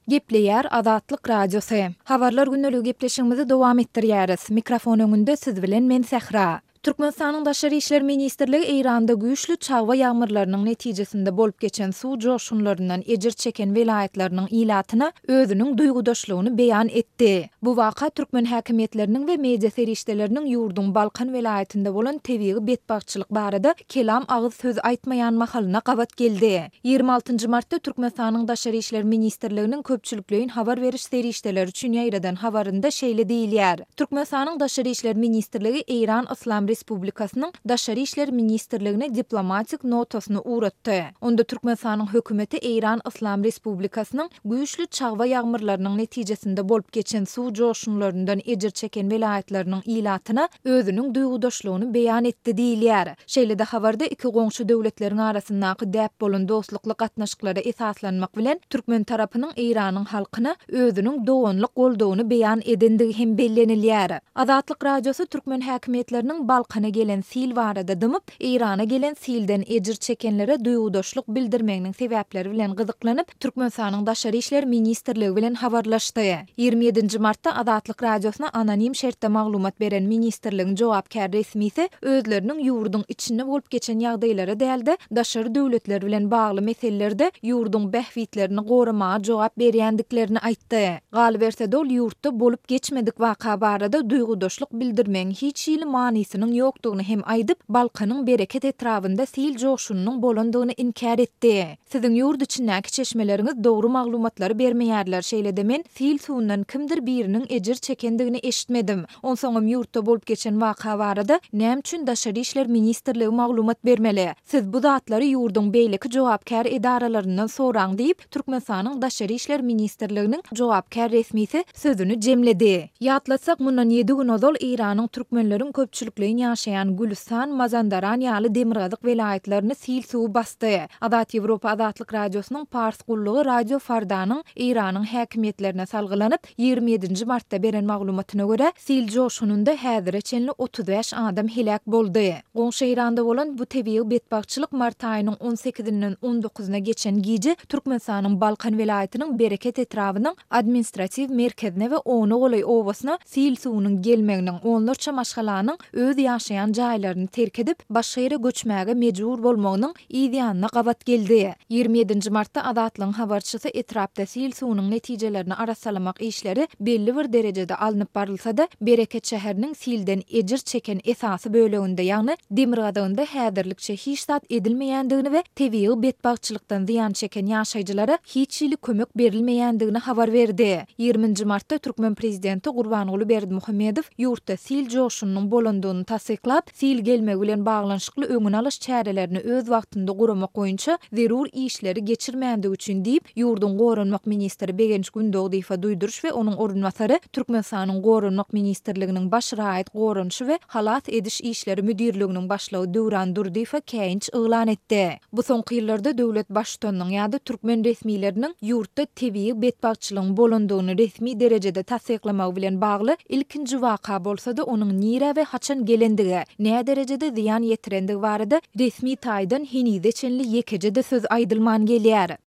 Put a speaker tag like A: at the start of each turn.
A: Gepleýär Azatlyk Radiosu. Habarlar günnälik gepleşigimizi dowam etdirýäris. Mikrofon öňünde siz bilen men Sähra. Türkmenistanyň Daşary işler ministrligi Eýranda güýçlü çagwa ýağmurlarynyň netijesinde bolup geçen suw joşunlaryndan ejir çeken welaýatlarynyň ilatyna özüniň duýgudaşlygyny beýan etdi. Bu waka türkmen häkimetleriniň we media serişdeleriniň ýurduň Balkan welaýatynda bolan tebii betbagçylyk barada kelam agyz söz aýtmaýan mahalyna gabat geldi. 26 martda Türkmenistanyň Daşary işler ministrliginiň köpçülikleýin habar beriş serişdeleri üçin ýaýradan habarynda şeýle diýilýär. Türkmenistanyň Daşary işler ministrligi Eýran Islam Respublikasynyň Daşary işler ministrligine diplomatik notasyny uratdy. Onda Türkmenistanyň hökümeti Eýran Islam Respublikasynyň güýçlü çagwa ýağmurlarynyň netijesinde bolup geçen suw joşunlaryndan ejir çeken welaýatlarynyň ilatyna özüniň duýgudaşlygyny beýan etdi diýilýär. Şeýle-de habarda iki goňşy döwletleriň arasyndaky däp bolan dostlukly gatnaşyklara esaslanmak bilen Türkmen tarapynyň Eýranyň halkyna özüniň dowamlyk goldawyny beýan edendigi hem bellenilýär. Azatlyk Radiosu Türkmen häkimetleriniň Balkana gelen sil barada dymyp, Eýrana gelen silden ejir çekenlere duýgudaşlyk bildirmeginiň sebäpleri bilen gyzyklanyp, Türkmenistanyň Daşary işler ministrligi bilen habarlaşdy. 27 martda Azatlyk Radiosuna anonim şertde maglumat beren ministrligiň jogapkär resmisi özleriniň ýurduň içinde bolup geçen ýagdaýlara däldi, daşary döwletler bilen bagly meselelerde ýurduň behwitlerini goramaga jogap berýändiklerini aýtdy. Galy berse dol ýurtda bolup geçmedik waka barada duýgudaşlyk bildirmeň hiç ýyly manysynyň ýokdugyny hem aýdyp, Balkanyň bereket etrafynda sil joşunyň bolandygyny inkar etdi. Siziň ýurt içindäki çeşmeleriňiz dogry maglumatlary bermeýärler şeýle-de men sil suwundan kimdir biriniň ejir çekendigini eşitmedim. Onsoňam ýurtda bolup geçen waka barada näme üçin Daşary işler ministrligi maglumat bermeli? Siz bu zatlary ýurduň beýleki jogapkär edaralaryndan soraň diýip Türkmenistanyň Daşary işler ministrliginiň jogapkär resmisi sözüni jemledi. Ýatlatsak mundan 7 gün ozal Eýranyň türkmenleriň köpçülikleýin ýaşaýan Gülistan, Mazandaran ýaly Demirgazyk welaýatlaryny sil suwy bastı. Azat Ýewropa Azatlyk Radiosynyň Pars gullugy Radio Fardanyň Eýranyň häkimetlerine salgylanyp 27 martda beren maglumatyna görä sil joşununda häzire çenli 35 adam helak boldy. Goňşy Eýranda bolan bu tebii betbagçylyk mart aýynyň 18-inden 19-na geçen gije Türkmenistanyň Balkan welaýatynyň bereket etrawynyň administrativ merkezine we Onu Golay owasyna sil suwunyň gelmeginiň onlarça maşgalanyň öz ýaşaýan jaýlaryny terk edip başga ýere göçmäge mejbur bolmagynyň ýa-da gabat geldi. 27 martda Azatlyň habarçysy etrapda sil suwunyň netijelerini arasalamak işleri belli bir derejede alınıp barylsa-da Bereket şäheriniň silden ejir çeken esasy böleginde ýagny Demirgadagynda häzirlikçe hiç zat edilmeýändigini we tebii betbagçylykdan ziýan çeken ýaşaýjylara hiç ýyly kömek berilmeýändigini habar berdi. 20 martda Türkmen prezidenti Gurbanuly Berdimuhammedow ýurtda sil joşunyň bolandygyny tasdiklap, sil gelmegi bilen baglanyşykly öňüne alyş çärelerini öz wagtynda guramak boýunça zerur işleri geçirmändik üçin diýip ýurduň goranmak ministri Begenç Gündoğduýewa duýduruş we onuň orunmasary Türkmenistanyň goranmak ministrliginiň baş raýat goranyşy we halat ediş işleri müdirliginiň başlagy Döwran Durdiýewa käýinç eglan etdi. Bu soňky ýyllarda döwlet başçylygynyň ýa-da türkmen resmiýetleriniň ýurtda tebii betbagçylygyň bolandygyny resmi derejede tasdiklamak bilen bagly ilkinji waka bolsa-da onuň nire we haçan gelendigi, näme derejede ziýan ýetirendigi barada resmi taýdan henide çenli ýekejede söz aýdylman gelýär.